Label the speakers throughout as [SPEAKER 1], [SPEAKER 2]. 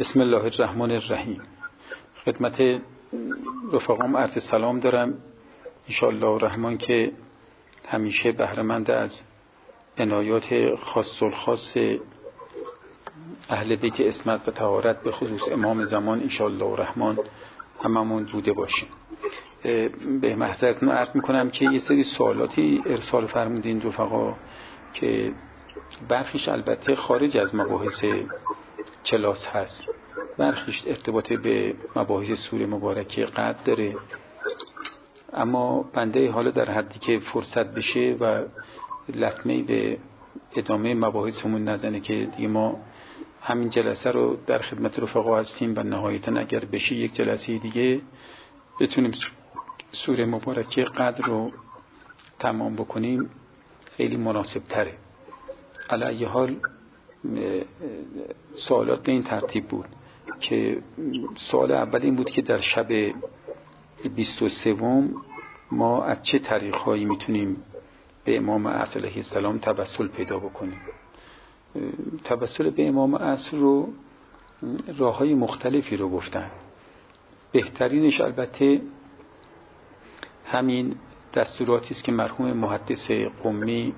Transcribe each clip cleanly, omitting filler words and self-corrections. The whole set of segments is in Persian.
[SPEAKER 1] بسم الله الرحمن الرحیم. خدمت رفقام عرض سلام دارم. انشاءالله الرحمن که همیشه بهره‌مند از عنایات خاص الخاص اهل بیت عصمت و طهارت به خصوص امام زمان انشاءالله الرحمن هممون بوده باشیم. به محضرتون عرض میکنم که یه سری سوالاتی ارسال فرمودین رفقا که برخیش البته خارج از مباحث کلاس هست، برخیش ارتباط به مباحث سوره مبارکه قدر داره، اما بنده حالا در حدی که فرصت بشه و لطمه‌ای به ادامه مباحثمون نزنه که دیگه ما همین جلسه رو در خدمت رفقا هستیم و نهایتا اگر بشه یک جلسه دیگه بتونیم سوره مبارکه قدر رو تمام بکنیم خیلی مناسب تره. علی حال سوالات به این ترتیب بود که سوال اول این بود که در شب 23 ما از چه طریق‌هایی میتونیم به امام عصر علیه السلام توسل پیدا بکنیم. توسل به امام عصر رو راه‌های مختلفی رو گفتن. بهترینش البته همین دستوراتی است که مرحوم محدث قمی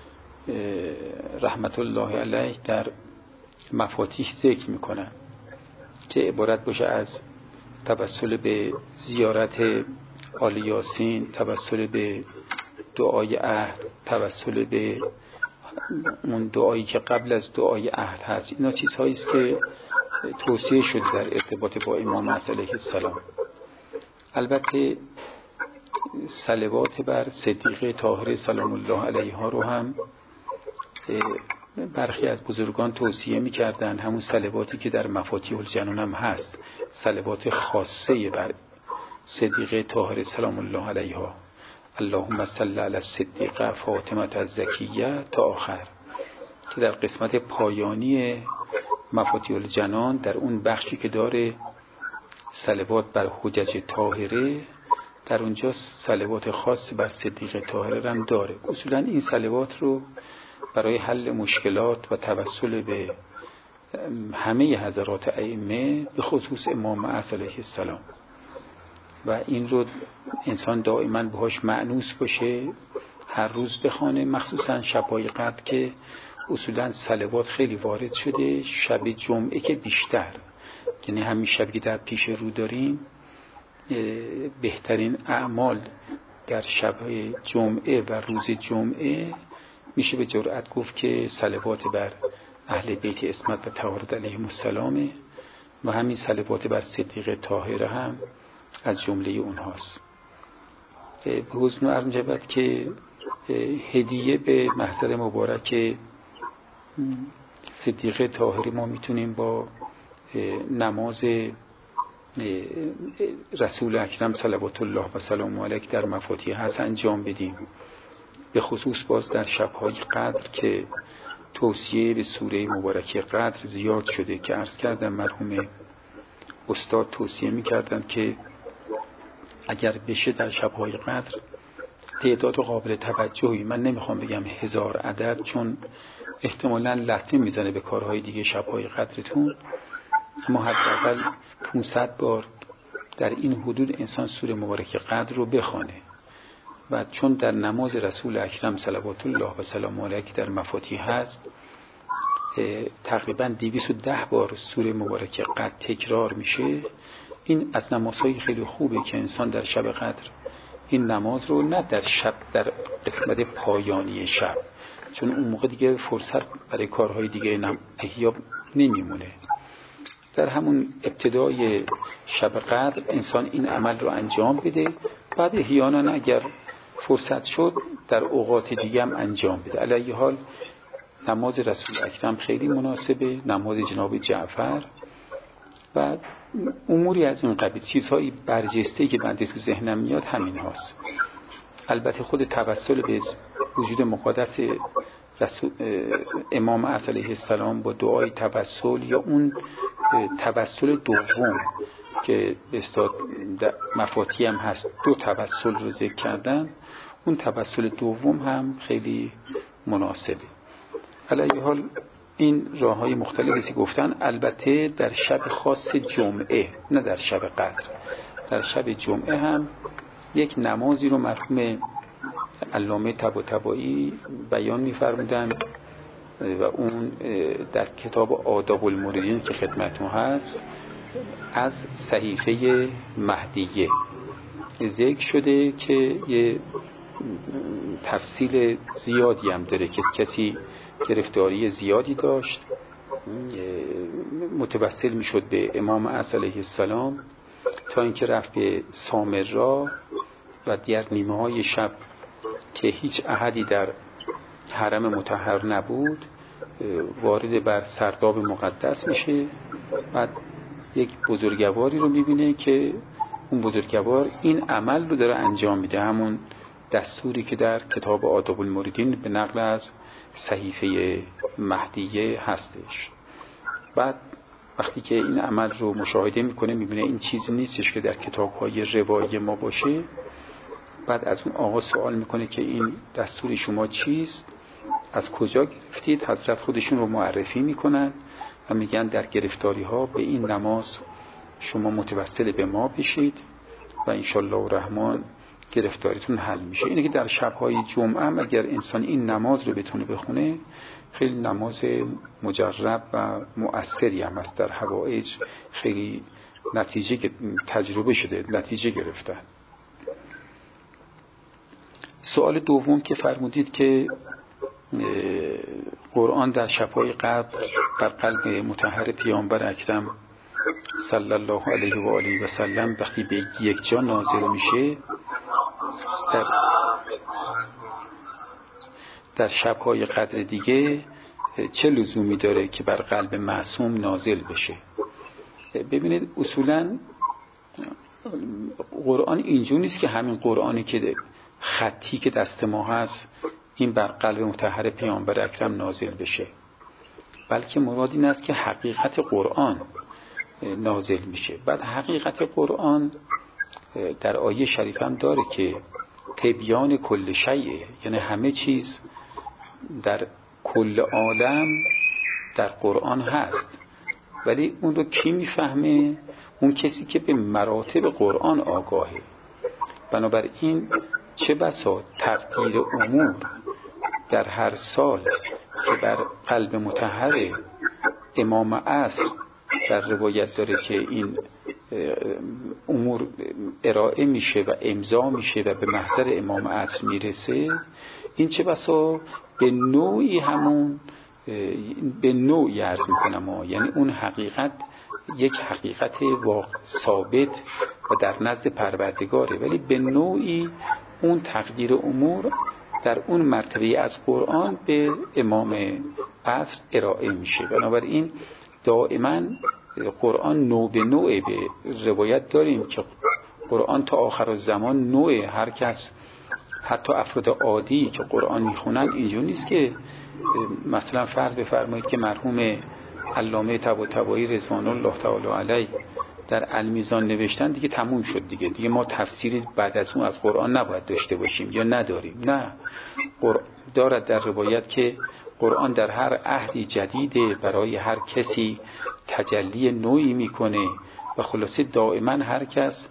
[SPEAKER 1] رحمت الله علیه در مفاتیح ذکر میکنن که عبارت باشه از توسل به زیارت آل یاسین، توسل به دعای عهد، توسل به اون دعایی که قبل از دعای عهد هست. اینا چیزهایی است که توصیه شده در ارتباط با امام علیه السلام. البته صلوات بر صدیقه طاهره سلام الله علیها رو هم برخی از بزرگان توصیه می‌کردند، همون صلواتی که در مفاتیح الجنان هم هست، صلوات خاصه بر صدیقه طاهره سلام الله علیها، اللهم صل علی الصدیقه فاطمه الزکیه تا آخر، که در قسمت پایانی مفاتیح الجنان در اون بخشی که داره صلوات بر حجج طاهره، در اونجا صلوات خاص بر صدیقه طاهره هم داره. اصولا این صلوات رو برای حل مشکلات و توسل به همه حضرات ائمه به خصوص امام عصر علیه السلام و این رو انسان دائما باهاش مأنوس باشه، هر روز بخونه، مخصوصا شب‌های قدر که اصولا صلوات خیلی وارد شده، شب جمعه که بیشتر، یعنی همین شبی که در پیش رو داریم بهترین اعمال در شب جمعه و روز جمعه میشه به جرئت گفت که صلوات بر اهل بیت عصمت و طهارت علیهم السلام و همین صلوات بر صدیقه طاهره هم از جمله اونهاست. به حضور عرض شود که هدیه به محضر مبارک صدیقه طاهره ما میتونیم با نماز رسول اکرم صلوات الله و سلام علیه در مفاتیح هست انجام بدیم، به خصوص باز در شب‌های قدر که توصیه به سوره مبارکه قدر زیاد شده که عرض کردم مرحوم استاد توصیه می‌کردن که اگر بشه در شب‌های قدر تعداد قابل توجهی، من نمیخوام بگم 1000 عدد چون احتمالاً لطمه میزنه به کارهای دیگه شب‌های قدرتون، اما حداقل 500 بار در این حدود انسان سوره مبارکه قدر رو بخونه و چون در نماز رسول اکرم صلوات الله و سلام علیه در مفاتیح هست تقریبا 210 بار سوره مبارکه قدر تکرار میشه. این از نمازهای خیلی خوبه که انسان در شب قدر این نماز رو، نه در شب در قسمت پایانی شب، چون اون موقع دیگه فرصت برای کارهای دیگه احیا نمیمونه، در همون ابتدای شب قدر انسان این عمل رو انجام بده، بعد احیانا اگر فرصت شد در اوقات دیگه هم انجام بده. علیه حال نماز رسول اکرم خیلی مناسبه، نماز جناب جعفر و اموری از این قبیل، چیزهایی برجسته که بنده تو ذهنم میاد همین هاست. البته خود توسل به وجود مقدس امام عصر علیه السلام با دعای توسل یا اون توسل دوم که به استاد مفاتیح هم هست، 2 توسل رو ذکر کردن، اون توسل دوم هم خیلی مناسبه. علیه حال این راه‌های مختلفی گفتن، البته در شب خاص جمعه، نه در شب قدر. در شب جمعه هم یک نمازی رو مرحوم علامه طباطبایی بیان می‌فرمودن و اون در کتاب آداب المریدین که خدمتتون هست از صحیفه مهدیه ذکر شده که یه تفصیل زیادی هم داره که کسی گرفتاری زیادی داشت، متوسل میشد به امام اعظم علیه السلام تا اینکه رفت به سامرا و در نیمه های شب که هیچ احدی در حرم مطهر نبود وارد بر سرداب مقدس میشه. بعد یک بزرگواری رو میبینه که اون بزرگوار این عمل رو داره انجام میده، همون دستوری که در کتاب آداب المریدین به نقل از صحیفه مهدیه هستش. بعد وقتی که این عمل رو مشاهده میکنه میبینه این چیزی نیستش که در کتاب‌های روایی ما باشه. بعد از اون آقا سوال میکنه که این دستور شما چیست، از کجا گرفتید؟ حضرت خودشون رو معرفی میکنن و میگن در گرفتاری ها به این نماز شما متوسل به ما بشید و انشالله الرحمن گرفتاریتون حل میشه. اینه که در شبهای جمعه هم اگر انسان این نماز رو بتونه بخونه خیلی نماز مجرب و مؤثری هم است، در حوائج خیلی نتیجه تجربه شده، نتیجه گرفتن. سوال دوم که فرمودید که قرآن در شبهای قدر بر قلب مطهر پیامبر اکرم صلی الله علیه و آله و سلم وقتی به یک جا نازل میشه، در شبهای قدر دیگه چه لزومی داره که بر قلب معصوم نازل بشه؟ ببینید اصولا قرآن اینجور نیست که همین قرآنی که خطی که دست ما هست این بر قلب مطهر پیامبر اکرم نازل بشه، بلکه مراد این است که حقیقت قرآن نازل میشه. بعد حقیقت قرآن در آیه شریف هم داره که تبیان کل شیء، یعنی همه چیز در کل عالم در قرآن هست، ولی اون رو کی میفهمه؟ اون کسی که به مراتب قرآن آگاهه. بنابراین چه بسا تقدیر امور در هر سال که بر قلب مطهر امام عصر در روایت داره که این امور ارائه میشه و امضا میشه و به محضر امام عصر میرسه، این چه بسا به نوعی همون به نوعی عرض میکنم یعنی اون حقیقت یک حقیقت ثابت و در نزد پروردگاره، ولی به نوعی اون تقدیر امور در اون مرتبه از قرآن به امام عصر ارائه میشه. بنابراین دائما قرآن نوع به نوع به روایت داریم که قرآن تا آخر الزمان نوع هر کس، حتی افراد عادی که قرآن میخونن اینجور نیست که مثلا فرض بفرمایید که مرحوم علامه طباطبایی رضوان الله تعالی علیه در المیزان نوشتن دیگه تموم شد، دیگه ما تفسیری بعد از اون از قرآن نباید داشته باشیم یا نداریم. نه، دارد در روایت که قرآن در هر عهدی جدیده برای هر کسی تجلی نوعی میکنه و خلاصه دائما هر کس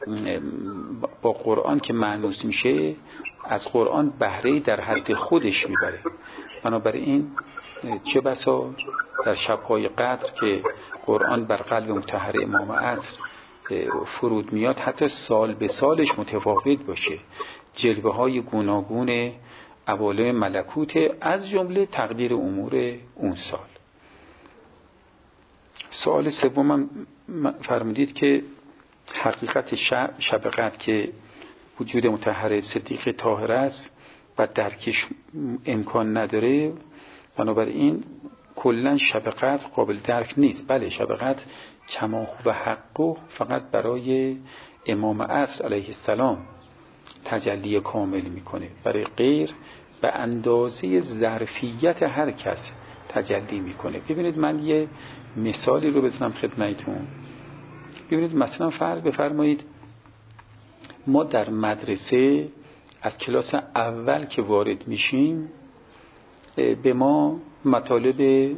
[SPEAKER 1] با قرآن که مانوس میشه از قرآن بهره در حد خودش میبره. بنابراین چه بسا در شبهای قدر که قرآن بر قلب مطهر امام عصر فرود میاد حتی سال به سالش متفاوت باشه، جلوه های گوناگون عوالم ملکوت از جمله تقدیر امور اون سال. سوال سومم فرمودید که حقیقت شب قدر که وجود مطهر صدیق طاهر است و درکش امکان نداره، بنابراین کلا شب قدر قابل درک نیست. بله شب قدر کما و حقه فقط برای امام عصر علیه السلام تجلی کامل میکنه، برای غیر به اندازه ظرفیت هر کس تجلی میکنه. ببینید من یه مثالی رو بزنم خدمتتون. ببینید مثلا فرض بفرمایید ما در مدرسه از کلاس اول که وارد میشیم به ما مطالب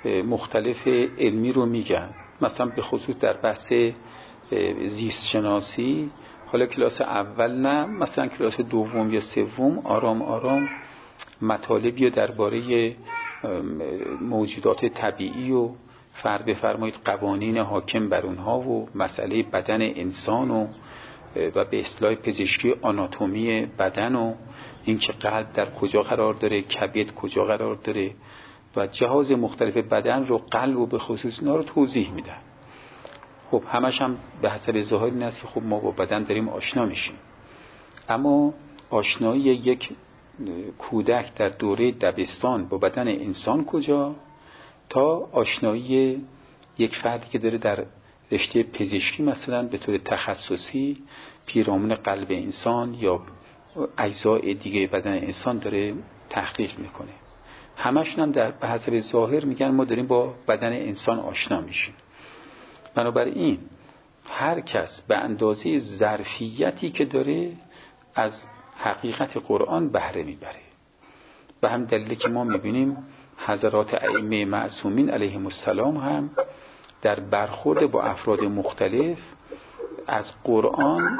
[SPEAKER 1] مختلف علمی رو میگن. مثلا به خصوص در بحث زیست شناسی، حالا کلاس اول نه، مثلا کلاس دوم یا سوم آرام آرام مطالبی درباره موجودات طبیعی و فرض بفرمایید قوانین حاکم بر اونها و مسئله بدن انسان و به اصطلاح پزشکی آناتومی بدن و اینکه قلب در کجا قرار داره، کبد کجا قرار داره و جهاز مختلف بدن رو، قلب و به خصوص اینا رو توضیح میدن. خب همش هم به حسب ظاهر این است که خب ما با بدن داریم آشنا میشیم، اما آشنایی یک کودک در دوره دبستان با بدن انسان کجا، تا آشنایی یک فردی که داره در رشته پزشکی مثلا به طور تخصصی پیرامون قلب انسان یا اجزای دیگه بدن انسان داره تحقیق میکنه. همشون هم در به حسب ظاهر میگن ما داریم با بدن انسان آشنا میشیم. بنابراین هر کس به اندازه ظرفیتی که داره از حقیقت قرآن بهره میبره. به هم دلیلی که ما میبینیم حضرات ائمه معصومین علیهم السلام هم در برخورد با افراد مختلف از قرآن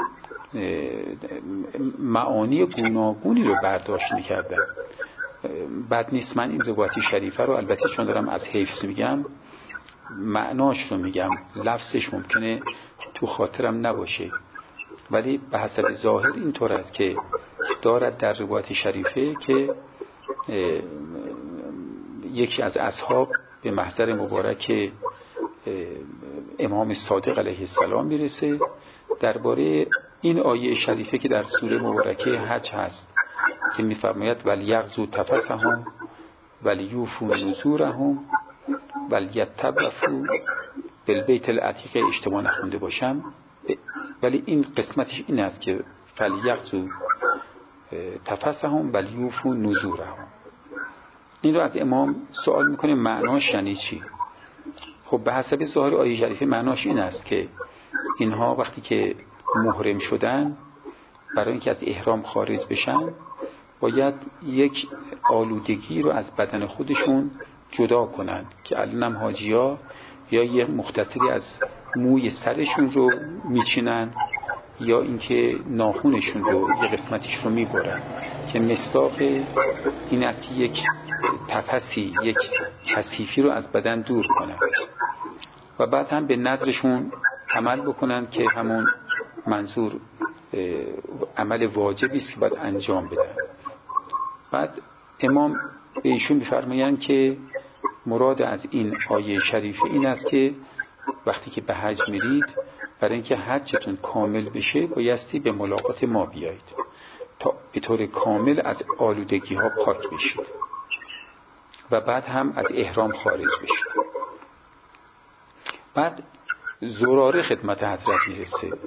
[SPEAKER 1] معانی گوناگونی رو برداشت میکردن. بد نیست من این روایت شریفه رو، البته چون دارم از حفظ میگم معناش رو میگم، لفظش ممکنه تو خاطرم نباشه، ولی به حسب ظاهر اینطور است که دارد در روایت شریفه که یکی از اصحاب به محضر مبارک امام صادق علیه السلام میرسه درباره این آیه شریفه که در سوره مبارکه حج هست که میفرماید ولیغضوا تفثهم ولیوفوا نذورهم ولیطوفوا بالبیت العتیق. اشتباه نخونده باشم، ولی این قسمتش این است که ولیغضوا تفثهم ولیوفوا نذورهم. این رو از امام سوال میکنه معناش یعنی چی؟ خب به حسب ظاهر آیه شریفه معناش این است که اینها وقتی که محرم شدن، برای اینکه از احرام خارج بشن باید یک آلودگی رو از بدن خودشون جدا کنن که الانم حاجی‌ها یا یه مختصری از موی سرشون رو میچینن یا اینکه ناخونشون رو یه قسمتش رو میبرن که مصداق این است که یک تفسی، یک کثیفی رو از بدن دور کنن و بعد هم به نظرشون عمل بکنن که همون منظور عمل واجبی است که باید انجام بدن. بعد امام به ایشون می‌فرمایند که مراد از این آیه شریفه این است که وقتی که به حج میرید، برای اینکه حجتون کامل بشه بایستی به ملاقات ما بیایید تا به طور کامل از آلودگی ها پاک بشید و بعد هم از احرام خارج بشید. بعد زراره خدمت حضرت میرسه،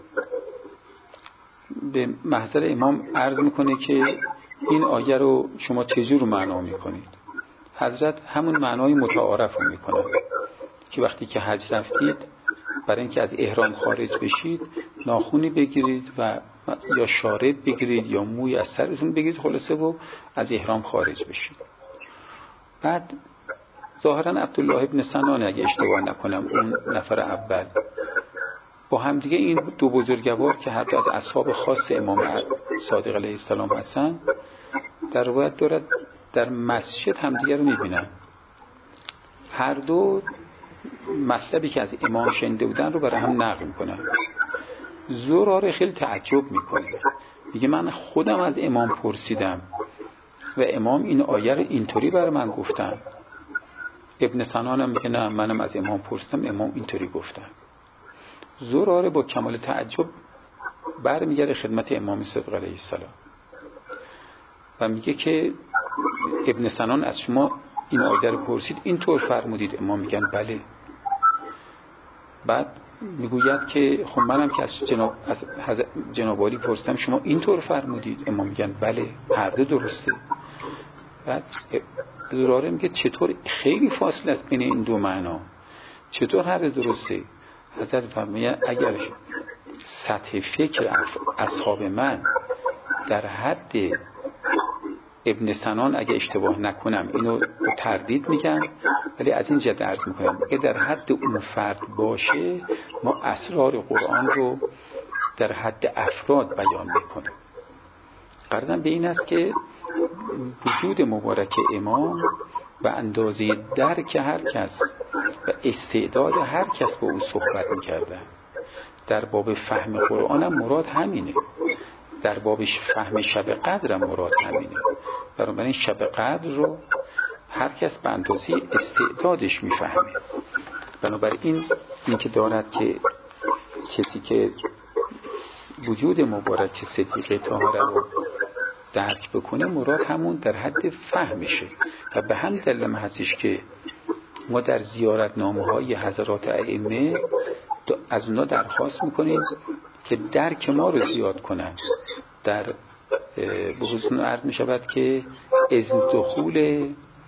[SPEAKER 1] به محضر امام عرض میکنه که این آیه رو شما چجور معنا میکنید؟ حضرت همون معنای متعارف رو میکنن که وقتی که حج رفتید برای اینکه از احرام خارج بشید ناخونی بگیرید و یا شارب بگیرید یا موی از سرتون بگیرید خلاصه و از احرام خارج بشید. بعد ظاهرا عبدالله ابن سنان اگه اشتباه نکنم اون نفر اول با هم دیگه این دو بزرگوار که هر دو از اصحاب خاص امام صادق علیه السلام هستن در روایت دارد در مسجد همدیگه رو میبینن، هر دو مطلبی که از امام شنیده بودن رو برای هم نقل میکنن. زراره خیلی تعجب میکنه، میگه من خودم از امام پرسیدم و امام این آیه رو اینطوری برای من گفتن. ابن سنانم میگه نه منم از امام پرسیدم امام اینطوری گفتن. زراره با کمال تعجب برمیگره خدمت امام صادق علیه السلام و میگه که ابن سنان از شما این آیه رو پرسید اینطور فرمودید؟ امام میگن بله. بعد میگوید که خب منم که از جناب عالی پرسیدم شما اینطور فرمودید؟ امام میگن بله، هر دو درسته. بعد زراره میگه چطور؟ خیلی فاصله است بین این دو معنا، چطور هر دو درسته؟ حضرت فرمایند اگر سطح فکر اصحاب من در حد ابن سنان اگه اشتباه نکنم اینو تردید میگن ولی از این جهت عرض میکنم اگه در حد اون فرد باشه ما اسرار قرآن رو در حد افراد بیان میکنیم. غرضم به این است که وجود مبارک امام و اندازه درک هر کس و استعداد هر کس با او صحبت میکردن. در باب فهم قرآن هم مراد همینه، در باب فهم شب قدر هم مراد همینه. بنابراین شب قدر رو هر کس به اندازه استعدادش میفهمه. بنابراین این که دارد که کسی که وجود مبارک صدیقه طاهره رو درک بکنه مراد همون در حد فهمشه و به هم دلیل هستش که ما در زیارتنامه‌های حضرات ائمه از اونا درخواست میکنیم که درک ما رو زیاد کنن. در به حضور عرض میشود که اذن دخول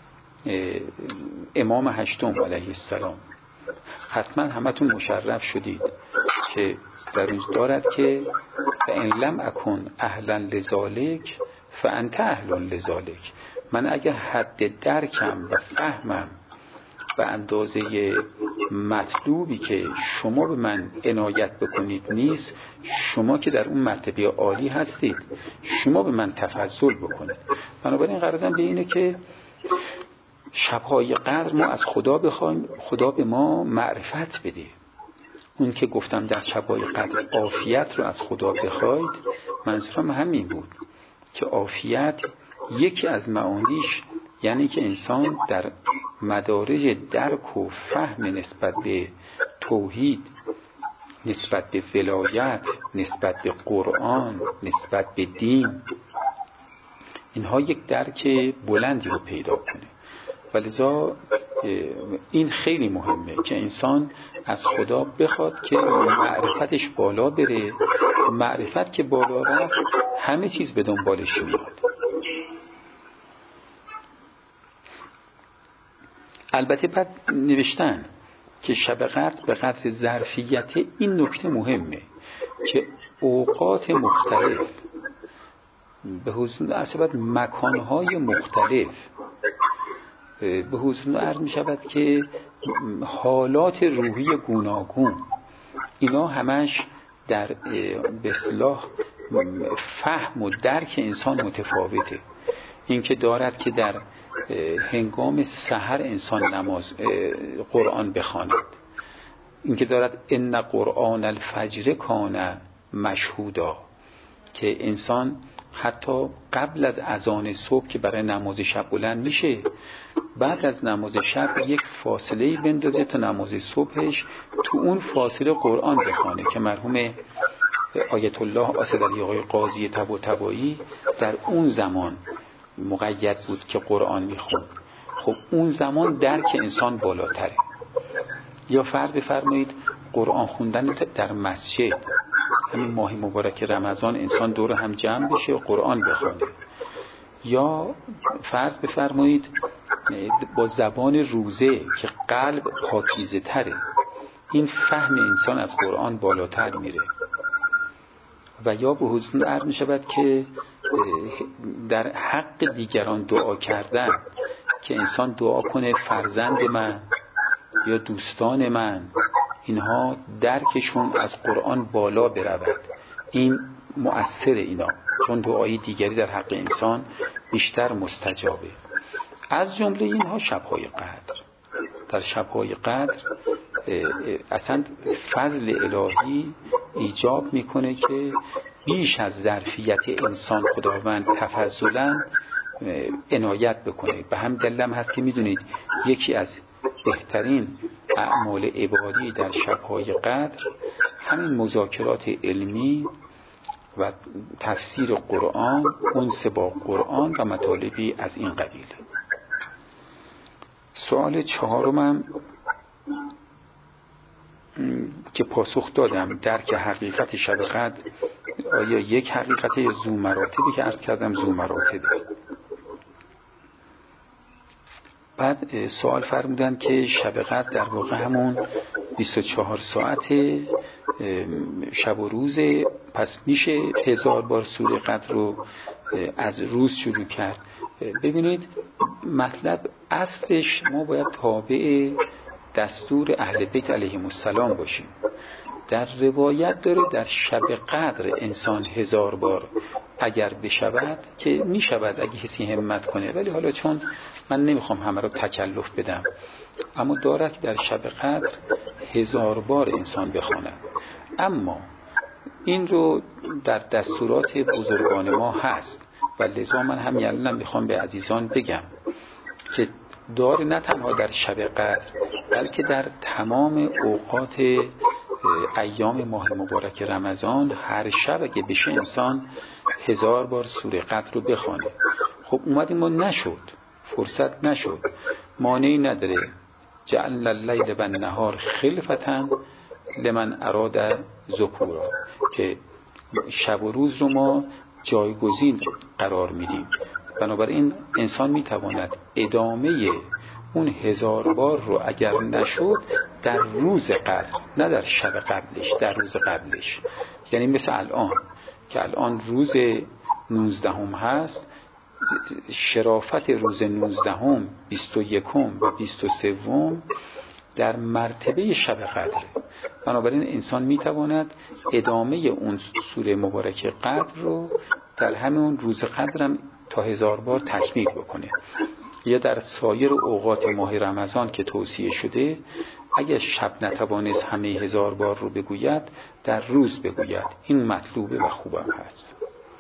[SPEAKER 1] امام هشتم علیه السلام حتما همتون مشرف شدید که در اونجا دارد که فإن لم اکن اهلا لذالک فانت اهل لذالک. من اگر حد درکم و فهمم به اندازه مطلوبی که شما به من عنایت بکنید نیست، شما که در اون مرتبه عالی هستید شما به من تفضل بکنید. بنابراین غرضم به اینه که شب‌های قدر ما از خدا بخوایم خدا به ما معرفت بده. اون که گفتم در شب‌های قدر عافیت رو از خدا بخواید، منظورم همین بود که عافیت یکی از معانیش یعنی که انسان در مدارج درک و فهم نسبت به توحید، نسبت به ولایت، نسبت به قرآن، نسبت به دین، اینها یک درک بلندی رو پیدا کنه. ولذا این خیلی مهمه که انسان از خدا بخواد که معرفتش بالا بره. معرفت که بالا رفت همه چیز به دنبالش میاد. البته بعد نوشتن که شب قدر به قدر ظرفیت این نکته مهمه که اوقات مختلف به حضور عرض مکانهای مختلف به حضور عرض می شود که حالات روحی گوناگون اینا همش در به اصطلاح فهم و درک انسان متفاوته. این که دارد که در هنگام سحر انسان نماز قرآن بخواند، این که دارد ان قرآن الفجر کان مشهودا، که انسان حتی قبل از اذان صبح که برای نماز شب بلند میشه، بعد از نماز شب یک فاصله بندازه تا نماز صبحش، تو اون فاصله قرآن بخوانه که مرحوم آیت الله اسدعلی آقای قاضی طباطبایی در اون زمان مقید بود که قرآن میخوند. خب اون زمان درک انسان بالاتره. یا فرض بفرمایید قرآن خوندن در مسجد، همین ماه مبارک رمضان انسان دور هم جمع بشه و قرآن بخونه. یا فرض بفرمایید با زبان روزه که قلب پاکیزه تره، این فهم انسان از قرآن بالاتر میره. و یا به حضور عرض می شود که در حق دیگران دعا کردن، که انسان دعا کنه فرزند من یا دوستان من اینها درکشون از قرآن بالا برود، این مؤثر اینا، چون دعای دیگری در حق انسان بیشتر مستجابه. از جمله اینها شب‌های قدر. در شب‌های قدر اصلا فضل الهی ایجاب میکنه که بیش از ظرفیت انسان خداوند تفضلا عنایت بکنه. به هم دلم هست که میدونید یکی از بهترین اعمال عبادی در شب‌های قدر همین مذاکرات علمی و تفسیر قرآن، انس با قرآن و مطالبی از این قبیل. سوال چهارمم که پاسخ دادم، درک حقیقت شب قدر آیا یک حقیقت ذو مراتبی که عرض کردم ذو مراتبه. بعد سوال فرمودن که شب قدر در واقع همون 24 ساعت شب و روزه، پس میشه 1000 بار سوره قدر رو از روز شروع کرد ببینید مطلب اصلش ما باید تابع دستور اهل بیت علیهم السلام باشیم. در روایت داره در شب قدر انسان 1000 بار اگر بشود، که می شود اگه کسی همت کنه، ولی حالا چون من نمیخوام همه رو تکلف بدم، اما دارد که در شب قدر 1000 بار انسان بخواند. اما این رو در دستورات بزرگان ما هست و لذا من همین الان میخوام به عزیزان بگم که داره نه تنها در شب قدر بلکه در تمام اوقات ایام ماه مبارک رمضان هر شب اگه بشه انسان 1000 بار سوره قدر رو بخوانه. خب اومدیم ما نشد، فرصت نشد، مانعی نداره. جعلنا اللیل و النهار خلفة لمن اراد ذکورا، که شب و روز رو ما جایگزین قرار میدیم. بنابراین انسان میتواند ادامه اون 1000 بار رو اگر نشد در روز قدر، نه در شب قبلش، در روز قبلش، یعنی مثل الان که الان روز 19 هست، شرافت روز 19 21 و 23 در مرتبه شب قدره. بنابراین انسان میتواند ادامه اون سوره مبارک قدر رو در همون روز قدرم تا 1000 بار تکمیل بکنه، یا در سایر اوقات ماه رمضان که توصیه شده اگر شب نتوانست همه 1000 بار رو بگوید در روز بگوید. این مطلوبه و خوبم هست.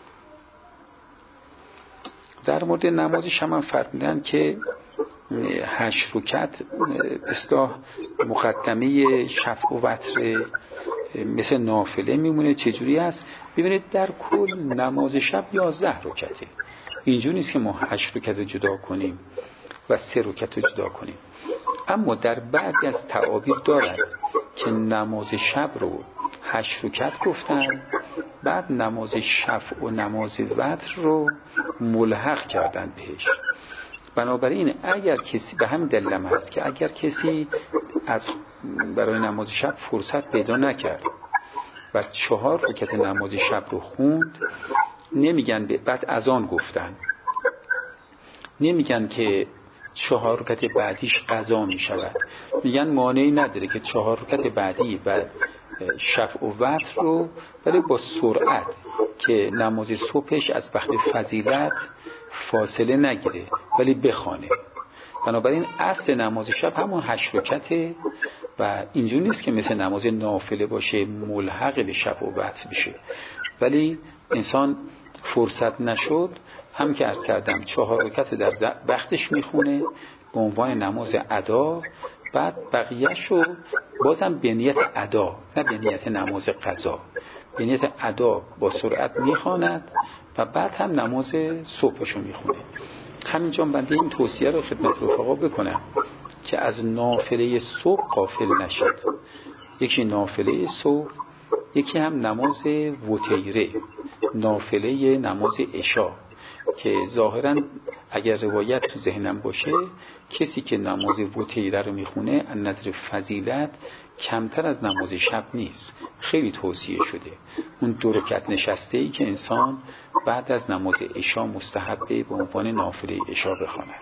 [SPEAKER 1] در مورد نماز شب هم فرمودن که 8 رکعت اصلاح مقدمه شفع و وتر مثل نافله میمونه. چجوری هست؟ ببینید در کل نماز شب 11 رکعته. اینجوری نیست که ما 8 رکعت رو جدا کنیم و 3 رکعت رو جدا کنیم. اما در بعضی از تعابیر دارد که نماز شب رو 8 رکعت گفتن، بعد نماز شفع و نماز وتر رو ملحق کردن بهش. بنابراین اگر کسی، به همین دلیل هست که اگر کسی برای نماز شب فرصت پیدا نکرد و 4 رکعت نماز شب رو خوند، نمیگن بعد اذان گفتن، نمیگن که 4 رکعت بعدیش قضا می شود، میگن مانعی نداره که 4 رکعت بعدی و شفع و وتر رو ولی با سرعت که نماز صبحش از وقت فضیلت فاصله نگیره ولی بخوانه. بنابراین اصل نماز شب همون 8 رکعته و اینجوری نیست که مثل نماز نافله باشه ملحق به شفع و وتر بشه. ولی انسان فرصت نشد، هم که عرض کردم 4 رکعت در وقتش میخونه به عنوان نماز ادا، بعد بقیه‌شو بازم به نیت ادا، نه به نیت نماز قضا، به نیت ادا با سرعت میخواند و بعد هم نماز صبحشو میخونه. همینجا بنده این توصیه رو خدمت رفقا بکنم که از نافله صبح غافل نشد. یکی نافله صبح، یکی هم نماز وتیره، نافله نماز عشا، که ظاهرا اگر روایت تو ذهنم باشه کسی که نماز وتیره رو میخونه از نظر فضیلت کمتر از نماز شب نیست. خیلی توصیه شده اون 2 رکعت نشسته ای که انسان بعد از نماز عشا مستحبه به عنوان نافله عشا بخواند.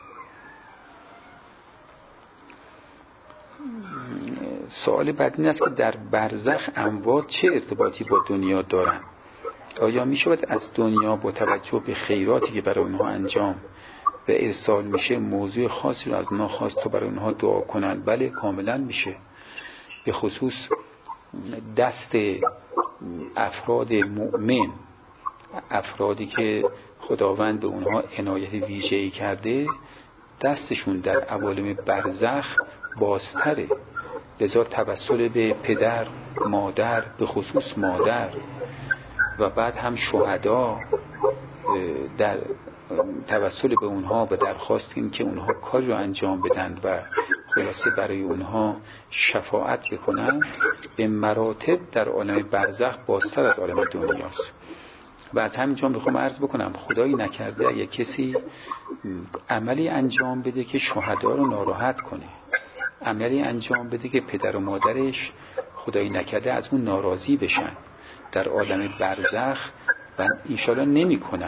[SPEAKER 1] سوال بعد این است که در برزخ اموات چه ارتباطی با دنیا دارند؟ آیا می شود از دنیا با توجه به خیراتی که برای اونها انجام و ارسال میشه موضوع خاصی رو از اونها خواست تا برای اونها دعا کنند؟ بله کاملا میشه. به خصوص دست افراد مؤمن، افرادی که خداوند به اونها عنایت ویژه‌ای کرده، دستشون در عوالم برزخ بازتره. لذا توسل به پدر، مادر، به خصوص مادر و بعد هم شهدا، در توسل به اونها و درخواستیم که اونها کاری رو انجام بدن و خلاصه برای اونها شفاعت بکنن، به مراتب در عالم برزخ بازتر از عالم دنیاست. و از همینجا میخوام عرض بکنم خدایی نکرده اگه کسی عملی انجام بده که شهدا رو ناراحت کنه، عملی انجام بده که پدر و مادرش خدایی نکرده از اون ناراضی بشن در عالم برزخ، و انشالله نمی کنن،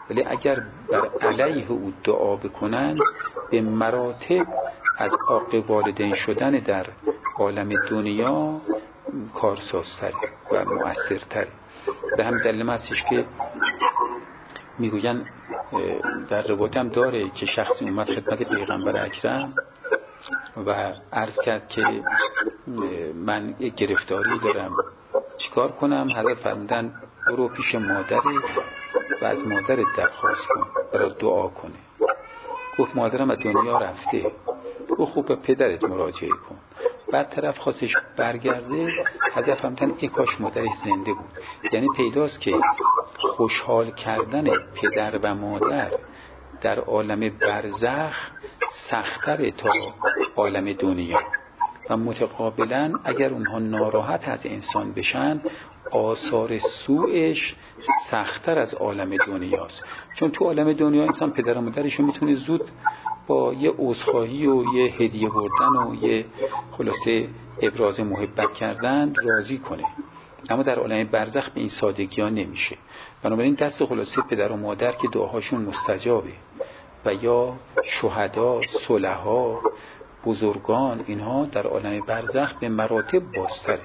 [SPEAKER 1] ولی اگر بر علیه او دعا بکنن به مراتب از عاق والدین شدن در عالم دنیا کارسازتره و مؤثرتره. به هم دلیل هستش که میگوین در روایت هم داره که شخصی اومد خدمت پیغمبر اکرم و عرض کرد که من گرفتاری دارم چیکار کنم؟ حضرت فرمودن برو پیش مادرت و از مادرت درخواست کن برای دعا کنه. گفت مادرم از دنیا رفته. گفت خوب به پدرت مراجعه کن. بعد طرف خواستش برگرده، حضرت فرمودن ای کاش مادرش زنده بود. یعنی پیداست که خوشحال کردن پدر و مادر در عالم برزخ سخت‌تره تا عالم دنیا و متقابلا اگر اونها ناراحت از انسان بشن آثار سوءش سخت‌تر از عالم دنیاست. چون تو عالم دنیا انسان پدر و مادرش رو میتونه زود با یه عذرخواهی و یه هدیه بردن و یه خلاصه ابراز محبت کردن راضی کنه، اما در عالم برزخ به این سادگی ها نمیشه. بنابراین دست خلاصه پدر و مادر که دعاهاشون مستجابه و یا شهدا، صلحا، بزرگان، اینها در عالم برزخ به مراتب بازتره.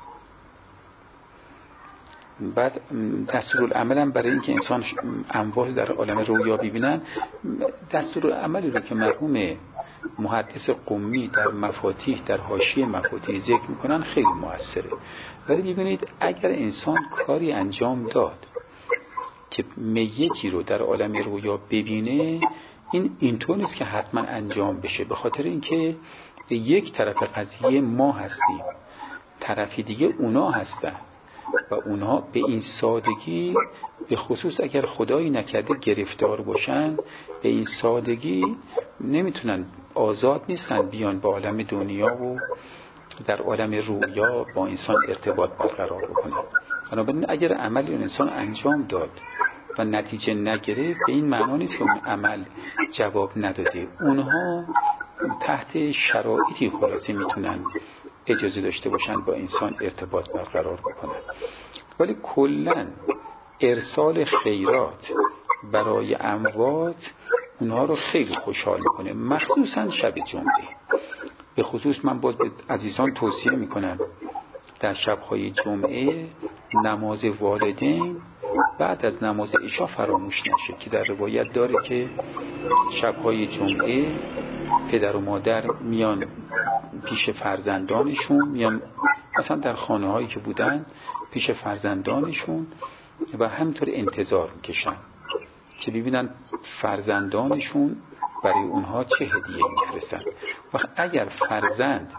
[SPEAKER 1] بعد دستورالعمل هم برای اینکه انسان اموات در عالم رویا ببینن، دستورالعملی رو که مرحوم محدث قمی در مفاتیح در حاشیه مفاتیح ذکر میکنن خیلی موثره. ولی ببینید اگر انسان کاری انجام داد که میتی رو در عالم رویا ببینه، این اینطور نیست که حتما انجام بشه، به خاطر اینکه یک طرف قضیه ما هستیم، طرفی دیگه اونا هستن و اونها به این سادگی، به خصوص اگر خدایی نکرده گرفتار باشن، به این سادگی نمیتونن، آزاد نیستن بیان با عالم دنیا و در عالم رویا با انسان ارتباط برقرار بکنن. بنابراین اگر عملی اون انسان انجام داد و نتیجه نگرفت، به این معنا نیست که اون عمل جواب نداده. اونها تحت شرایطی خلاصه میتونن اجازه داشته باشن با انسان ارتباط برقرار بکنن. ولی کلاً ارسال خیرات برای اموات اونها رو خیلی خوشحال میکنه، مخصوصاً شب جمعه. به خصوص من باز به عزیزان توصیه میکنم در شب‌های جمعه نماز والدین بعد از نماز عشا فراموش نشه، که در روایت داره که شب‌های جمعه پدر و مادر میان پیش فرزندانشون، میان مثلا در خانه‌هایی که بودن پیش فرزندانشون و همینطور انتظار میکشن که ببینن فرزندانشون برای اونها چه هدیه میفرستن. و اگر فرزند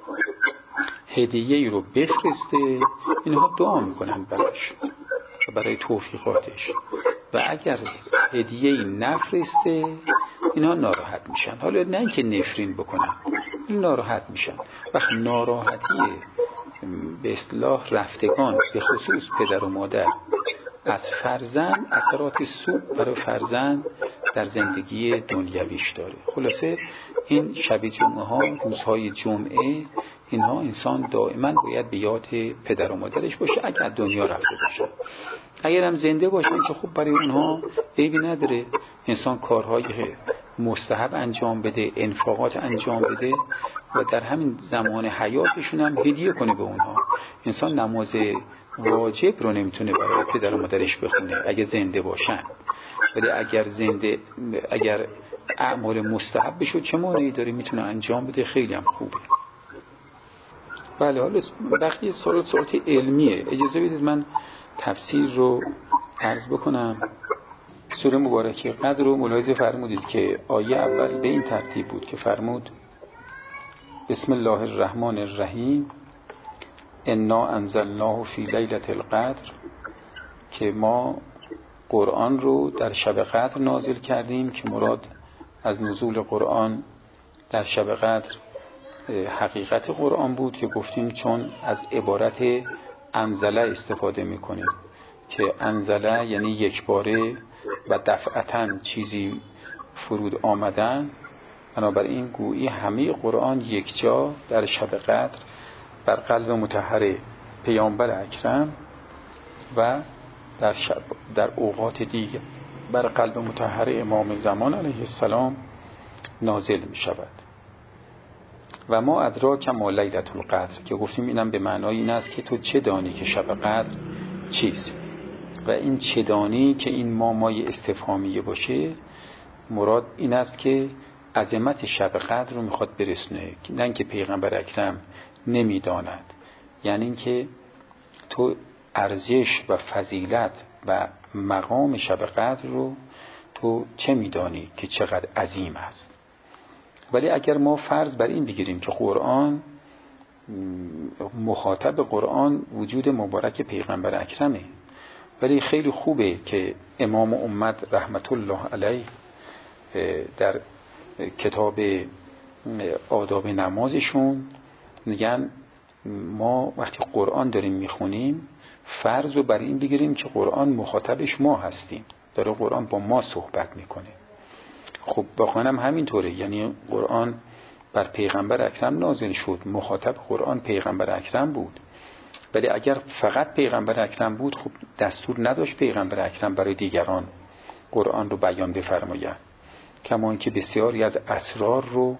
[SPEAKER 1] هدیه‌ای رو بفرسته، اینها دعا میکنن براش و برای توفیقاتش، و اگر هدیه‌ای نفرسته اینها ناراحت میشن. حالا نه اینکه نفرین بکنن، این ناراحت میشن. وقت ناراحتی به اصطلاح رفتگان به خصوص پدر و مادر از فرزند اثرات سوء برای فرزند در زندگی دنیویش داره. خلاصه این شب جمعه ها، روزهای جمعه، اینها انسان دائما باید به یاد پدر و مادرش باشه اگر دنیا رفته باشه. اگر هم زنده باشن که خب برای اونها عیبی نداره، انسان کارهای مستحب انجام بده، انفاقات انجام بده و در همین زمان حیاتشون هم هدیه کنه به اونها. انسان نماز واجب رو نمیتونه برای پدر و مادرش بخونه اگه زنده باشن، ولی اگر اعمال مستحب بشه چه مانعی داره، میتونه انجام بده، خیلی هم خوبه. بله، حالا بقیه سوالات علمیه، اجازه بدید من تفسیر رو عرض بکنم. سوره مبارکه قدر رو ملاحظه فرمودید که آیه اول به این ترتیب بود که فرمود بسم الله الرحمن الرحیم انا انزلناه فی لیلة القدر، که ما قرآن رو در شب قدر نازل کردیم، که مراد از نزول قرآن در شب قدر حقیقت قرآن بود که گفتیم چون از عبارت انزله استفاده میکنیم که انزله یعنی یک باره و دفعتاً چیزی فرود آمدن. بنابراین گویی همه قرآن یک جا در شب قدر بر قلب مطهر پیامبر اکرم و در اوقات دیگه بر قلب مطهر امام زمان علیه السلام نازل می شود. و ما ادراک ما لیلة القدر که گفتیم اینم به معنای این است که تو چه دانی که شب قدر چیست. و این چه دانی که این مای استفهامیه باشه، مراد این است که عظمت شب قدر رو میخواد برسونه، نه اینکه پیغمبر اکرم نمیداند. یعنی اینکه تو ارزش و فضیلت و مقام شب قدر رو تو چه میدانی که چقدر عظیم است. ولی اگر ما فرض بر این بگیریم که قرآن، مخاطب قرآن وجود مبارک پیغمبر اکرمه، ولی خیلی خوبه که امام امت رحمت الله علیه در کتاب آداب نمازشون میگن ما وقتی قرآن داریم میخونیم فرض رو بر این بگیریم که قرآن مخاطبش ما هستیم، داره قرآن با ما صحبت میکنه. خب واقعا هم همینطوره، یعنی قرآن بر پیغمبر اکرم نازل شد، مخاطب قرآن پیغمبر اکرم بود. ولی اگر فقط پیغمبر اکرم بود، خب دستور نداشت پیغمبر اکرم برای دیگران قرآن رو بیان بفرماید. کما اینکه بسیاری از اسرار رو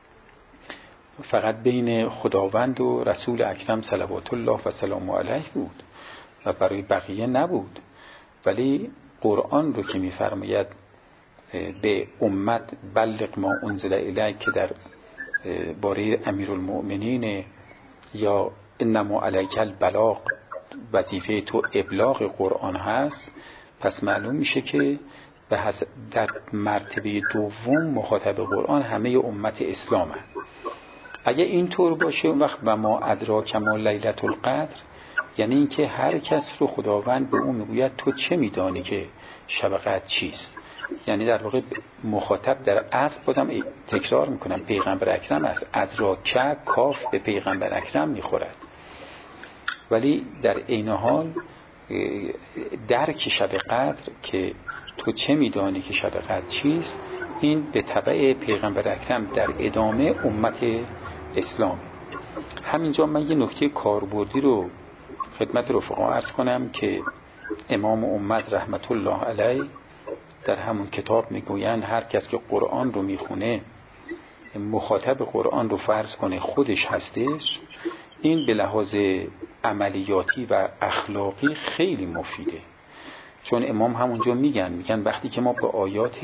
[SPEAKER 1] فقط بین خداوند و رسول اکرم صلوات الله و سلام علیه بود و برای بقیه نبود. ولی قرآن رو که میفرماید به امت بلغ ما انزل الیک، که در باره امیرالمؤمنین یا انما علیک البلاغ، وظیفه تو ابلاغ قرآن هست، پس معلوم میشه که در مرتبه دوم مخاطب قرآن همه امت اسلام هست. اگه اینطور باشه اون وقت و ما ادراک ما لیلة القدر، یعنی اینکه هر کس رو خداوند به اون میگوید تو چه میدانی که شب قدر چیست. یعنی در واقع مخاطب در اصل، بازم تکرار میکنم، پیغمبر اکرم است. ادراک کاف به پیغمبر اکرم میخورد، ولی در عین حال درک شب قدر که تو چه میدانی که شب قدر چیست، این به تبع پیغمبر اکرم در ادامه امت اسلام. همینجا من یه نکته کاربردی رو خدمت رفقا عرض کنم که امام امت رحمت الله علیه در همون کتاب میگویند هر کس که قرآن رو میخونه مخاطب قرآن رو فرض کنه خودش هستش، این به لحاظ عملیاتی و اخلاقی خیلی مفیده. چون امام همونجا میگن وقتی که ما به آیات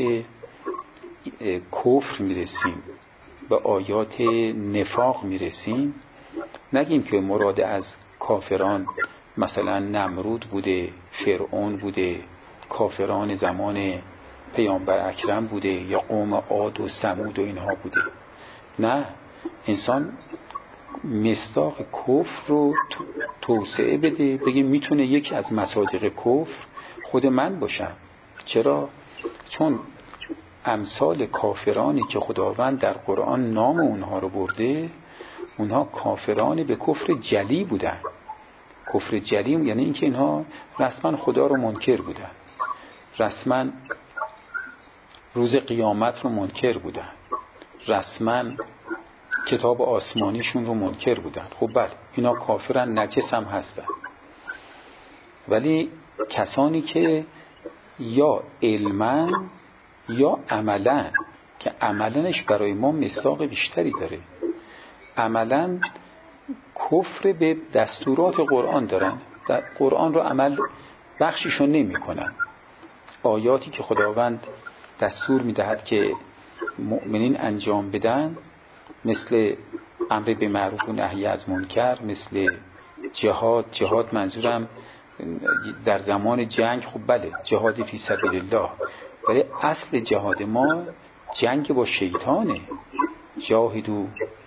[SPEAKER 1] کفر میرسیم، به آیات نفاق میرسیم، نگیم که مراد از کافران مثلا نمرود بوده، فرعون بوده، کافران زمان پیامبر اکرم بوده، یا قوم عاد و ثمود و اینها بوده. نه، انسان مصداق کفر رو توسعه بده، بگه میتونه یکی از مصادیق کفر خود من باشم. چرا؟ چون امثال کافرانی که خداوند در قرآن نام اونها رو برده، اونها کافران به کفر جلی بودن. کفر جلی یعنی اینکه اینها رسما خدا رو منکر بودن، رسما روز قیامت رو منکر بودن، رسما کتاب آسمانیشون رو منکر بودن. خب بله، اینا کافرن، نجس هم هستن. ولی کسانی که یا علما یا عملا، که عملنش برای ما مصداق بیشتری داره، عملا کفر به دستورات قرآن دارن، در قرآن رو عمل بخشیشون نمی کنن. آیاتی که خداوند دستور می دهد که مؤمنین انجام بدن، مثل امر به معروف و نهی از منکر، مثل جهاد منظورم در زمان جنگ، خب بله جهاد فی سبیل الله، ولی اصل جهاد ما جنگ با شیطانه. جاهدوا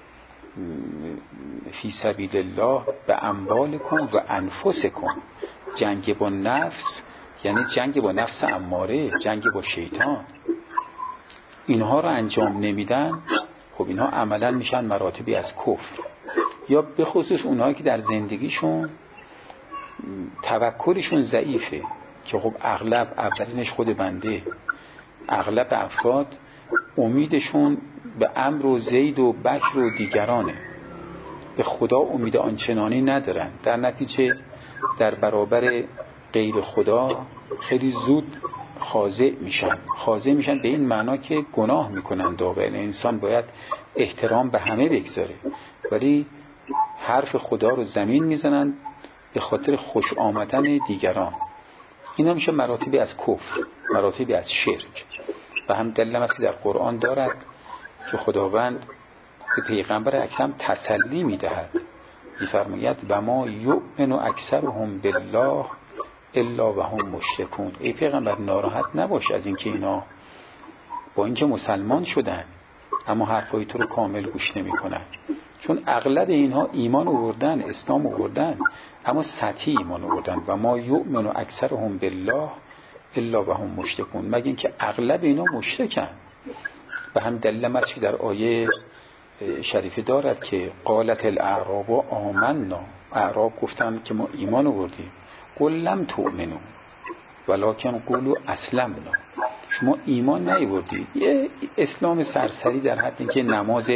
[SPEAKER 1] فی سبیل الله به اموالکم و انفسکم. جنگ با نفس یعنی جنگ با نفس اماره، جنگ با شیطان. اینها رو انجام نمیدن، خب اینها عملا میشن مراتبی از کفر. یا به خصوص اونهایی که در زندگیشون توکلشون ضعیفه، که خب اغلب اولینش خود بنده، اغلب افراد امیدشون به عمرو و زید و بکر و دیگرانه، به خدا امید آنچنانی ندارن. در نتیجه در برابر غیر خدا خیلی زود خاضع میشن به این معنا که گناه میکنند و انسان باید احترام به همه بگذاره، ولی حرف خدا رو زمین میزنن به خاطر خوش آمدن دیگران. اینا میشه مراتبی از کفر، مراتبی از شرک. و هم دلیل است که در قرآن دارد که خداوند به پیغمبر اکرم تسلی میدهد، میفرماید و ما یؤمن اکثرهم بالله الا و هم مشرکون. ای پیغمبر ناراحت نباش از اینکه اینا با اینکه مسلمان شدن اما حرفای تو رو کامل گوش نمی‌کنن، چون اغلب اینها ایمان آوردن، اسلام آوردن، اما سطحی ایمان آوردن. و ما یؤمن اکثرهم بالله الا و هم مشرکون، مگه اینکه اغلب اینا مشرکن. و هم دلیل است که در آیه شریفه دارد که قالت الاعراب آمنا، اعراب گفتن که ما ایمان آوردیم. قل لم تؤمنوا ولکن قولوا اسلمنا، شما ایمان نیاوردید. یه اسلام سرسری در حد اینکه نماز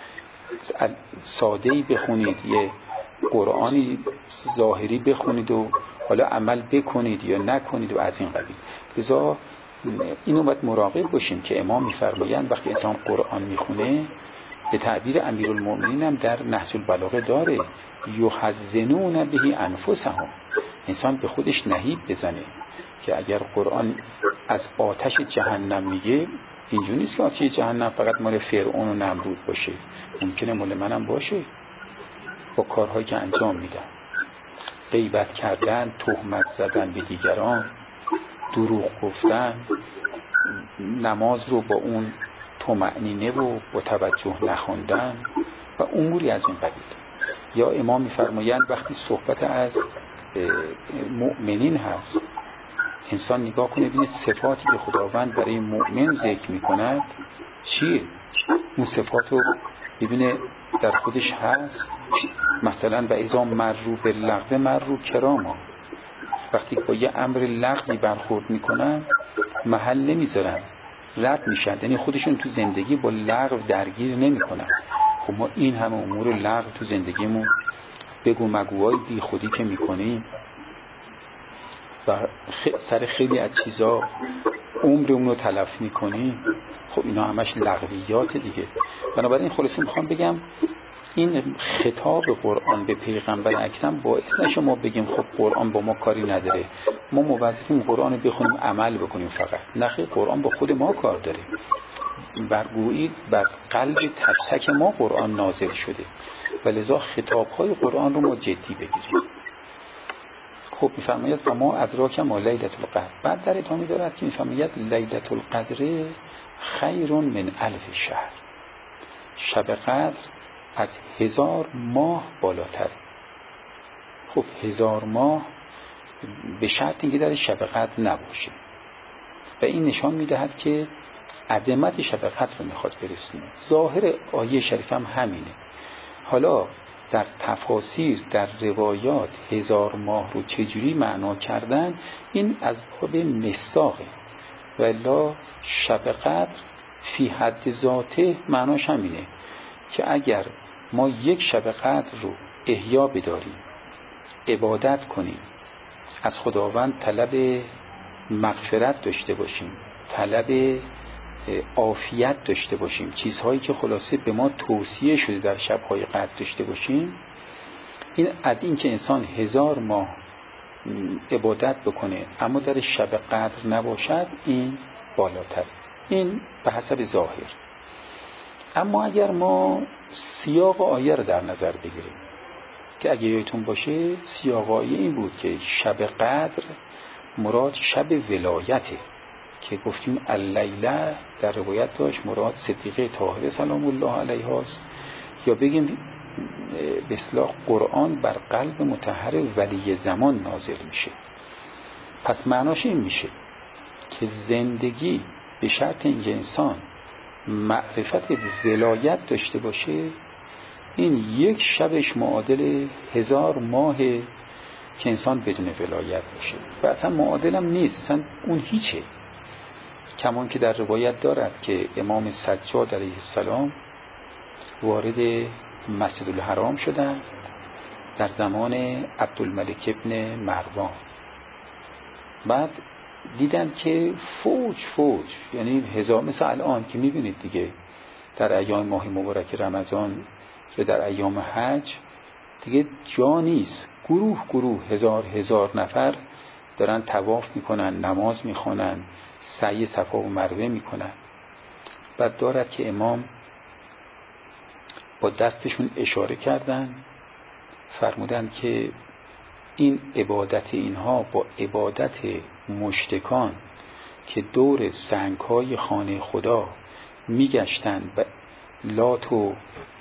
[SPEAKER 1] ساده‌ای بخونید، یه قرآنی ظاهری بخونید و حالا عمل بکنید یا نکنید و از این قبیل. لذا اینو باید مراقب باشیم که امام می‌فرمایند وقتی انسان قرآن میخونه، به تعبیر امیرالمؤمنین هم در نهج البلاغه داره، یحزنون به انفسهم، انسان به خودش نهیب بزنه که اگر قرآن از آتش جهنم میگه، اینجوری نیست که آتش جهنم فقط مال فرعون و نمرود باشه، ممکنه مال منم باشه با کارهایی که انجام میدن، غیبت کردن، تهمت زدن به دیگران، دروغ گفتن، نماز رو با اون طمأنینه و با توجه نخوندن و اموری از این قبیل. یا امام میفرمایند وقتی صحبت از مؤمنین هست، انسان نگاه کنه ببینه صفاتی که خداوند برای مؤمن ذکر میکند چیه، اون صفات رو ببینه در خودش هست. مثلا و اذا مروا باللغو مروا کراما، وقتی با یه امر لغوی برخورد میکنن محل نمیذارن، رد میشن، یعنی خودشون تو زندگی با لغو درگیر نمیکنن. خب ما این همه امور لغو تو زندگیمون، بگو مگوهای بی خودی که میکنیم و سر خیلی از چیزا عمرمون رو تلف میکنیم، خب اینا همش لغویات دیگه. بنابراین خلاصه میخوام بگم این خطاب قرآن به پیغمبر اکرم باعث نشه ما بگیم خب قرآن با ما کاری نداره، ما موظفیم قرآن رو بخونیم عمل بکنیم فقط. نخیر، قرآن با خود ما کار داره. برگویی بر قلب تک تک ما قرآن نازل شده و لذا خطاب‌های قرآن رو ما جدی بگیریم. خب میفرماید و ما ادراک ما لیلة القدر. بعد در ادامه دارد که میفرماید لیلة القدر خیر من الف شهر، شب قدر از 1000 ماه بالاتر. خب 1000 ماه به شرط اینکه در شب قدر نباشه و این نشان میدهد که عظمت شب قدر رو میخواد برسونه. ظاهر آیه شریف هم همینه. حالا در تفاسیر، در روایات 1000 ماه رو چجوری معنا کردن، این از باب مصداقه. و الا شب قدر فی حد ذاته معناش همینه که اگر ما یک شب قدر رو احیا بداریم، عبادت کنیم، از خداوند طلب مغفرت داشته باشیم، طلب عافیت داشته باشیم، چیزهایی که خلاصه به ما توصیه شده در شب‌های قدر داشته باشیم، این از این که انسان 1000 ماه عبادت بکنه اما در شب قدر نباشد، این بالاتر. این به حسب ظاهر. اما اگر ما سیاق آیه رو در نظر بگیریم که اگه یادتون باشه سیاق آیه این بود که شب قدر مراد شب ولایته که گفتیم اللیله در روایت داشت مراد صدیقه طاهره سلام الله علیها است، یا بگیم به اصطلاح قرآن بر قلب مطهر ولی زمان نازل میشه. پس معناش این میشه که زندگی به شرط اینکه انسان معرفت ولایت داشته باشه، این یک شبش معادل 1000 ماه که انسان بدون ولایت باشه و اصلا معادل هم نیست، اصلا اون هیچه. کمان که در روایت دارد که امام سجاد علیه السلام وارد مسجد الحرام شدن در زمان عبدالملک ابن مروان. بعد دیدن که فوج یعنی هزار، مثل الان که میبینید دیگه در ایام ماه مبارک رمضان یا در ایام حج دیگه جا نیست، گروه هزار نفر دارن طواف میکنن، نماز میخونن، سعی صفا و مروه میکنن. بعد دارد که امام با دستشون اشاره کردن، فرمودن که این عبادت اینها با عبادت مشرکان که دور سنگ‌های خانه خدا میگشتن و لات و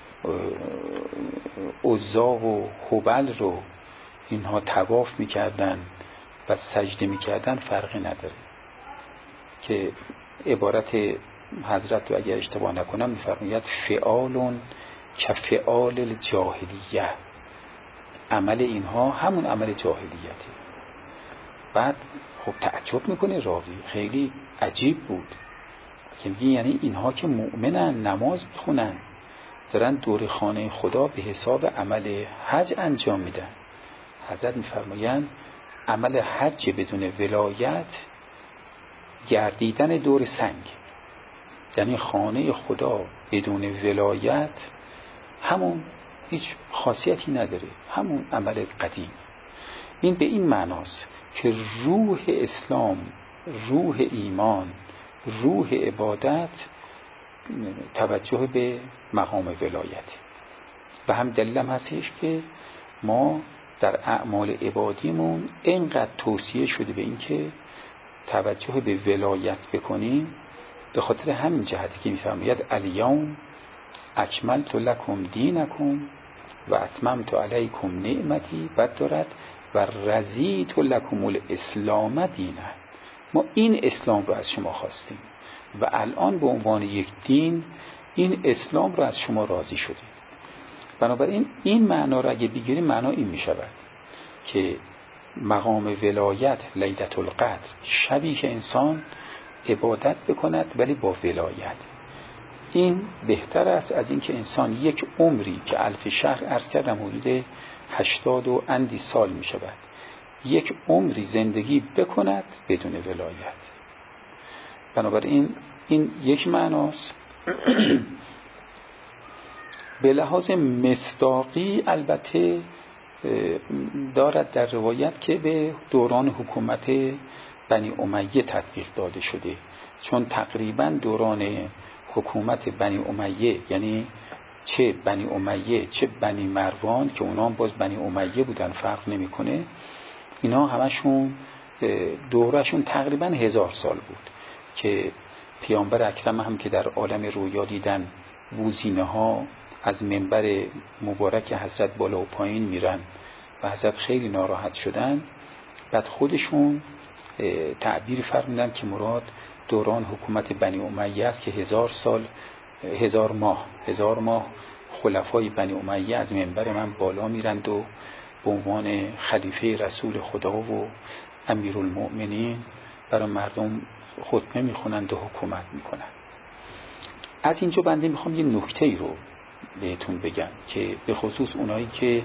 [SPEAKER 1] عزا و هبل رو اینها طواف میکردن و سجده میکردن فرقی نداره. که عبارت حضرت رو اگر اشتباه نکنم میفرماید فعالون کفعال الجاهلیه، عمل اینها همون عمل جاهلیته. بعد خب تعجب میکنه راوی، خیلی عجیب بود که میگه یعنی اینها که مؤمنن، نماز میخونن، دارن دور خانه خدا به حساب عمل حج انجام میدن. حضرت میفرمایند عمل حج بدون ولایت گردیدن دور سنگ، یعنی خانه خدا بدون ولایت همون هیچ خاصیتی نداره، همون عمل قدیم. این به این معناست که روح اسلام، روح ایمان، روح عبادت توجه به مقام ولایت. و هم دلیلم هستش که ما در اعمال عبادیمون اینقدر توصیه شده به این که توجه به ولایت بکنیم، به خاطر همین جهتی که میفرماید الیوم اکملت لکم دینکم و اتممت علیکم نعمتی، بعد دارد و رضیت لکم الاسلام دینا. ما این اسلام رو از شما خواستیم و الان به عنوان یک دین این اسلام رو از شما راضی شدیم. بنابراین این معنا رو اگه بگیریم، معنا این می شود که مقام ولایت لیلة القدر، شبی که انسان عبادت بکند ولی با ولایت، این بهتر است از این که انسان یک عمری که الف شهر عرض کردم حدود 80 و اندی سال می شود، یک عمری زندگی بکند بدون ولایت. بنابراین این یک معناست. به لحاظ مصداقی البته دارد در روایت که به دوران حکومت بنی امیه تطبیق داده شده، چون تقریبا دوران حکومت بنی امیه، یعنی چه بنی امیه چه بنی مروان که اونا هم باز بنی امیه بودن، فرق نمیکنه، اینا همشون دورشون تقریبا 1000 سال بود که پیامبر اکرم هم که در عالم رویا دیدن بوزینه ها از منبر مبارک حضرت بالا و پایین میرن و حضرت خیلی ناراحت شدن. بعد خودشون تعبیر فرمودن که مراد دوران حکومت بنی امیه است که 1000 سال، 1000 ماه خلفای بنی امیه از منبر من بالا میرند و به عنوان خلیفه رسول خدا و امیرالمؤمنین برای مردم خطبه میخونند و حکومت میکنند. از اینجا بنده میخوام یه نکته رو بهتون بگم که به خصوص اونایی که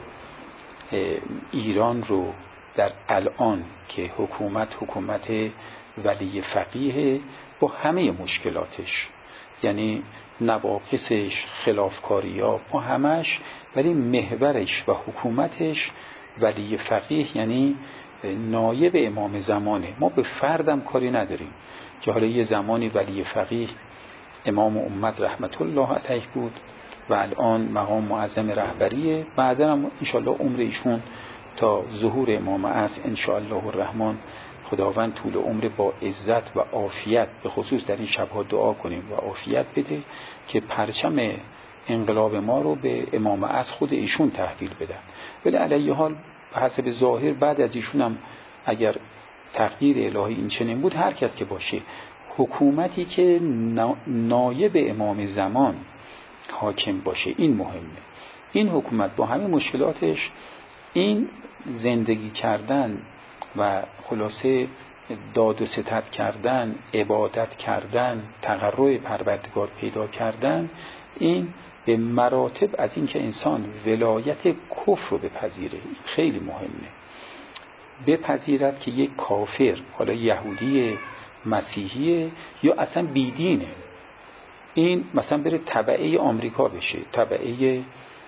[SPEAKER 1] ایران رو در الان که حکومت ولی فقیه با همه مشکلاتش، یعنی نواقصش، خلافکاری‌ها با همش، ولی محورش و حکومتش ولی فقیه یعنی نایب امام زمانه. ما به فردم کاری نداریم که حالا یه زمانی ولی فقیه امام امت رحمت الله علیه بود و الان مقام معظم رهبریه، بعدا هم انشاءالله عمر ایشون تا ظهور امام عصر انشاءالله الرحمن خداوند طول عمر با عزت و عافیت، به خصوص در این شبها دعا کنیم و عافیت بده که پرچم انقلاب ما رو به امام عصر خود ایشون تحویل بدن. ولی علیه حال حسب ظاهر بعد از ایشون هم اگر تقدیر الهی این چنین بود، هر کس که باشه، حکومتی که نایب امام زمان حاکم باشه، این مهمه. این حکومت با همه مشکلاتش، این زندگی کردن و خلاصه داد و ستد کردن، عبادت کردن، تقرب پروردگار پیدا کردن، این به مراتب از این که انسان ولایت کفر رو بپذیره، خیلی مهمه. بپذیرد که یک کافر، حالا یهودی، مسیحیه یا اصلا بیدینه، این مثلا بره تبعه آمریکا بشه، تبعه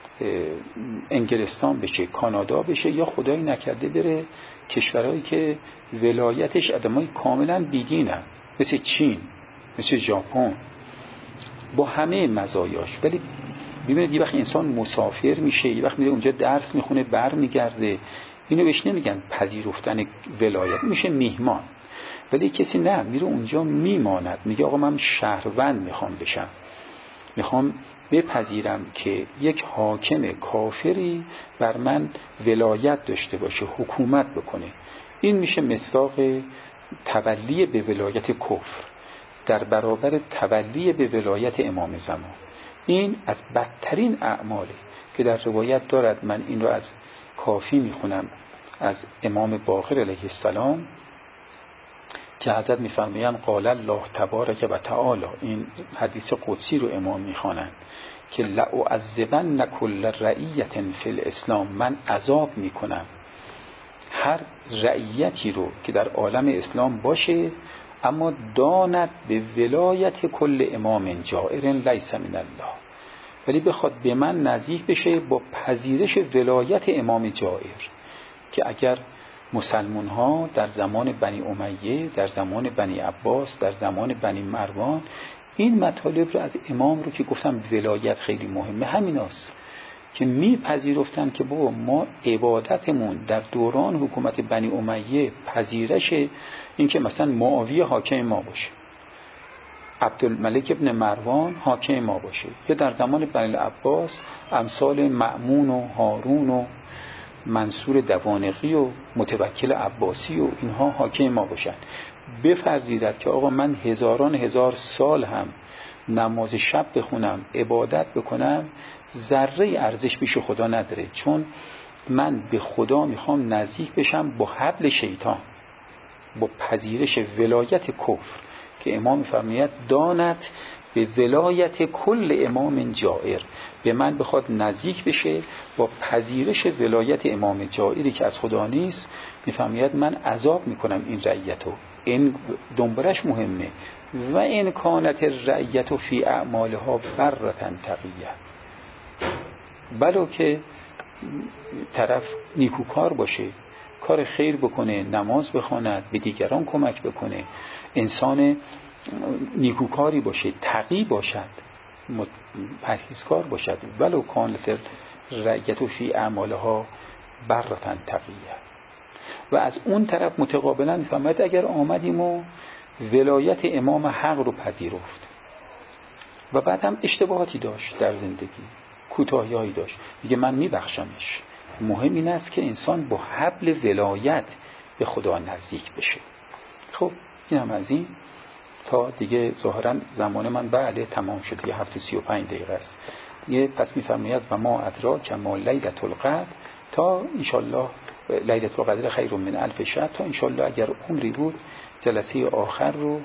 [SPEAKER 1] انگلستان بشه، کانادا بشه، یا خدایی نکرده بره کشورهایی که ولایتش آدمای کاملا بیدینن، مثل چین، مثل ژاپن، با همه مزایاش. ولی ببینید یه وقت انسان مسافر میشه، یه وقت میره اونجا درس میخونه برمیگرده، اینو بهش نمیگن پذیرفتن ولایت، میشه میهمان. ولی کسی نه، میره اونجا میماند، میگه آقا من شهروند میخوام بشم، میخوام بپذیرم که یک حاکم کافری بر من ولایت داشته باشه، حکومت بکنه. این میشه مصداق تولی به ولایت کفر در برابر تولی به ولایت امام زمان. این از بدترین اعماله که در روایت دارد. من این رو از کافی میخونم از امام باقر علیه السلام که حضرت میفرمایند قال الله تبارک و تعالی، این حدیث قدسی رو امام میخوانند که لأعذبن کل رعیت فی الاسلام، من عذاب میکنم هر رعیتی رو که در عالم اسلام باشه اما داند به ولایت کل امام جائر لیس من الله، ولی بخواد به من نزدیک بشه با پذیرش ولایت امام جائر. که اگر مسلمان ها در زمان بنی امیه، در زمان بنی عباس، در زمان بنی مروان این مطالب رو از امام رو که گفتم ولایت خیلی مهمه، همیناست که میپذیرفتن که بابا ما عبادتمون در دوران حکومت بنی امیه پذیرش این که مثلا معاویه حاکم ما باشه، عبدالملک ابن مروان حاکم ما باشه، یا در زمان بنی عباس امثال مأمون و هارون و منصور دوانقی و متوکل عباسی و اینها حاکم ما باشن. بفرضیدد که آقا من هزاران هزار سال هم نماز شب بخونم، عبادت بکنم، ذره ارزش پیش خدا نداره، چون من به خدا میخوام نزدیک بشم با حبل شیطان، با پذیرش ولایت کفر که امام فرماید دانت به ولایت کل امام جائر، به من بخواد نزدیک بشه با پذیرش ولایت امام جائری که از خدا نیست، میفرماید من عذاب میکنم این رعیتو. این دنبالش مهمه و این کانت رعیت فی اعمالها برتن تقیه، بلو که طرف نیکوکار باشه، کار خیر بکنه، نماز بخواند، به دیگران کمک بکنه، انسان نیکوکاری باشه، تقی باشد، پرهیزکار باشد، ولو کانت رعیت فی اعمالها برتن تقیه. و از اون طرف متقابلا میفهمد اگر آمدیم و ولایت امام حق رو پذیرفت و بعد هم اشتباهاتی داشت در زندگی، کوتاهی‌هایی داشت، میگه من میبخشمش. مهم این است که انسان با حبل ولایت به خدا نزدیک بشه. خب این هم از این. تا دیگه ظاهرا زمان من بله تمام شد، یه هفته 35 دقیقه است. یه پس میفرماید و ما ادراک ما لیلة القدر، تا انشالله لیلة القدر خیر من الف شهر، تا انشالله اگر عمری بود جلسه آخر رو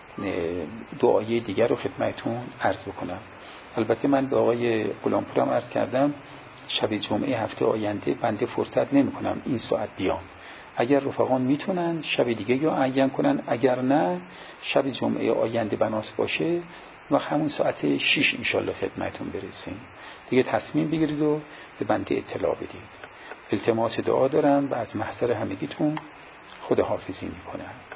[SPEAKER 1] دعای دیگر رو خدمتتون عرض بکنم. البته من به آقای غلامپور هم عرض کردم شب جمعه هفته آینده بنده فرصت نمی کنم این ساعت بیام، اگر رفقان میتونن شب دیگه یا عین کنن، اگر نه شب جمعه آینده بناس باشه و همون ساعت 6 انشالله خدمتتون برسیم. دیگه تصمیم بگیرید و به بنده اطلاع بدید. التماس دعا دارم و از محضر همگیتون خداحافظی میکنم.